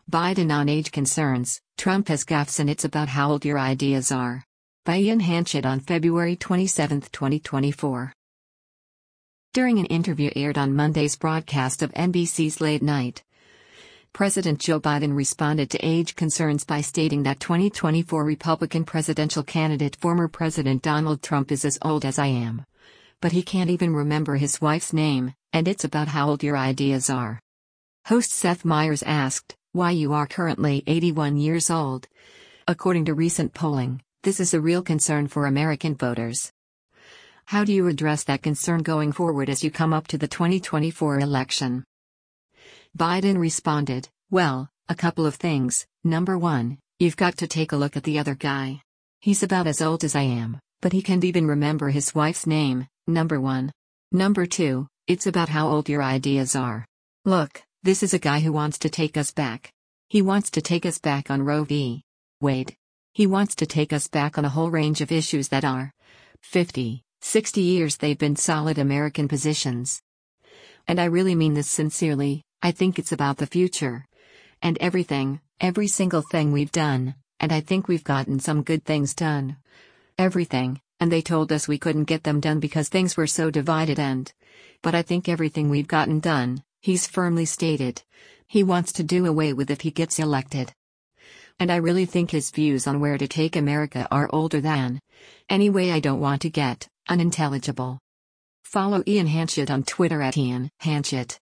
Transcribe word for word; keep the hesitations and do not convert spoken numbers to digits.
Biden on age concerns, Trump has gaffes and it's about how old your ideas are. By Ian Hanchett on February twenty-seventh, twenty twenty-four. During an interview aired on Monday's broadcast of N B C's Late Night, President Joe Biden responded to age concerns by stating that twenty twenty-four Republican presidential candidate former President Donald Trump is as old as I am. But he can't even remember his wife's name, and it's about how old your ideas are. Host Seth Meyers asked, why you are currently eighty-one years old. According to recent polling, this is a real concern for American voters. How do you address that concern going forward as you come up to the twenty twenty-four election? Biden responded, well, a couple of things. Number one, you've got to take a look at the other guy. He's about as old as I am, but he can't even remember his wife's name, number one. Number two, it's about how old your ideas are. Look, this is a guy who wants to take us back. He wants to take us back on Roe v. Wade. He wants to take us back on a whole range of issues that are fifty, sixty years they've been solid American positions. And I really mean this sincerely. I think it's about the future. And everything, every single thing we've done, and I think we've gotten some good things done. Everything, and they told us we couldn't get them done because things were so divided and. But I think everything we've gotten done, he's firmly stated. He wants to do away with if he gets elected. And I really think his views on where to take America are older than. Anyway, I don't want to get unintelligible. Follow Ian Hanchett on Twitter at Ian Hanchett.